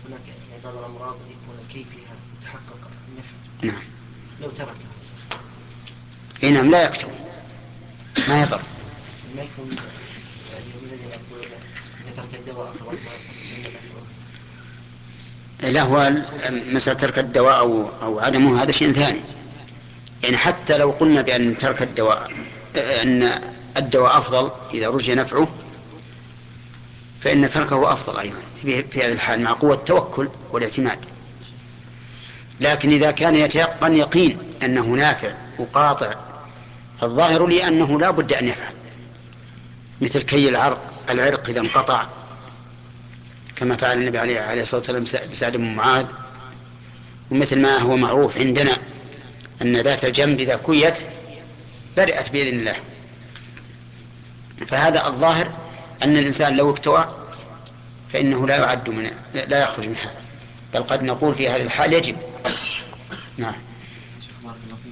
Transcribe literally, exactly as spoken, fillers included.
هناك بعض الأمراض يكون الكي فيها يتحقق النفع. نعم. لو تركها. إيه نعم لا يكتب ما يضر. ما يكون اليوم الذي يقول إن ترك الدواء أفضل من النفع. لا هو مسألة ترك الدواء أو, أو عدمه هذا شيء ثاني. يعني حتى لو قلنا بأن ترك الدواء أن الدواء أفضل إذا رجي نفعه فإن تركه أفضل أيضا في هذه الحال مع قوة التوكل والاعتماد. لكن إذا كان يتيقن يقين أنه نافع وقاطع فالظاهر لي أنه لا بد أن يفعل، مثل كي العرق العرق إذا انقطع كما فعل النبي عليه الصلاة والسلام بسعد بن معاذ، ومثل ما هو معروف عندنا أن ذات الجنب إذا كيت برئت بإذن الله. فهذا الظاهر أن الإنسان لو اكتوى فإنه لا يعد من لا يخرج من هذا، بل قد نقول في هذه الحال يجب. نعم.